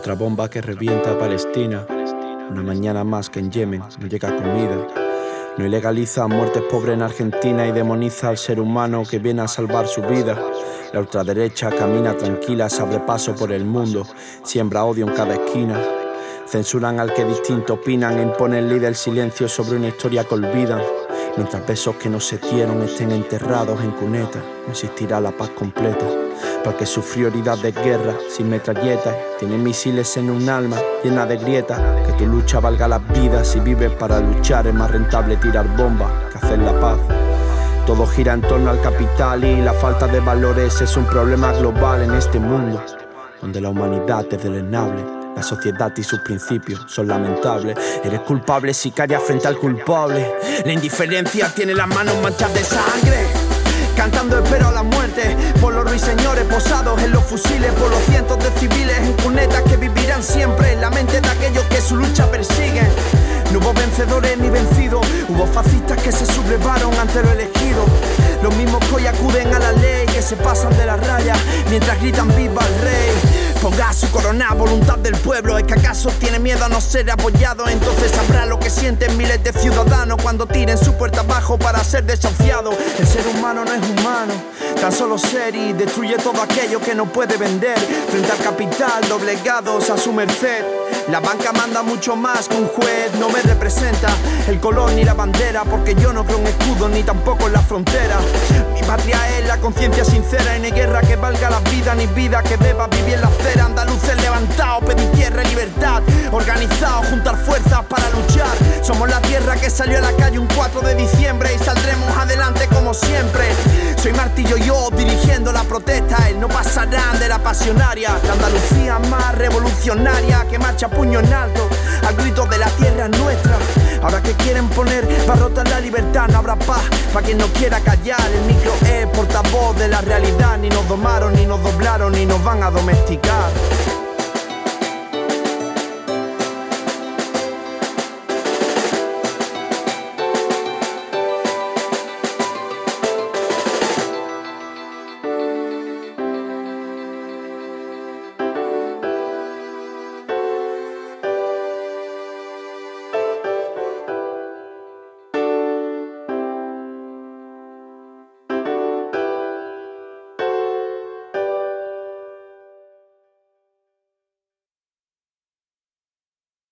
Otra bomba que revienta a Palestina. Una mañana más que en Yemen no llega comida. No ilegaliza muertes pobres en Argentina y demoniza al ser humano que viene a salvar su vida. La ultraderecha camina tranquila, se abre paso por el mundo, siembra odio en cada esquina. Censuran al que distinto opinan e imponen ley del silencio sobre una historia que olvidan. Mientras besos que no se dieron estén enterrados en cunetas, no existirá la paz completa. Para que sufrió heridas de guerra, sin metralletas, tiene misiles en un alma llena de grietas. Que tu lucha valga las vidas, si vives para luchar es más rentable tirar bombas que hacer la paz. Todo gira en torno al capital y la falta de valores es un problema global en este mundo, donde la humanidad es deleznable. La sociedad y sus principios son lamentables. Eres culpable, sicaria frente al culpable. La indiferencia tiene las manos manchadas de sangre. Cantando espero a la muerte por los ruiseñores posados en los fusiles, por los cientos de civiles en cunetas que vivirán siempre en la mente de aquellos que su lucha persiguen. No hubo vencedores ni vencidos, hubo fascistas que se sublevaron ante lo elegido. Los mismos que hoy acuden a la ley, que se pasan de la raya mientras gritan viva el rey. Ponga su corona, voluntad del pueblo. ¿Es que acaso tiene miedo a no ser apoyado? Entonces sabrá lo que sienten miles de ciudadanos cuando tiren su puerta abajo para ser desahuciado. El ser humano no es humano, tan solo ser, y destruye todo aquello que no puede vender. Frente al capital, doblegados a su merced. La banca manda mucho más que un juez. No me representa el color ni la bandera, porque yo no creo en escudos ni tampoco en la frontera. Mi patria es la conciencia sincera y no hay guerra que valga la vida ni vida que deba vivir en la acera. Andaluces levantados, pedir tierra y libertad, organizados, juntar fuerzas para luchar. Somos la tierra que salió a la calle un 4 de diciembre y saldremos adelante como siempre. Soy Martillo yo dirigiendo la protesta, no pasarán de la pasionaria. La Andalucía más revolucionaria que marcha puño en alto al grito de la tierra nuestra. Ahora que quieren poner barrotes en la libertad, no habrá paz para quien no quiera callar. El micro es portavoz de la realidad. Ni nos domaron, ni nos doblaron, ni nos van a domesticar.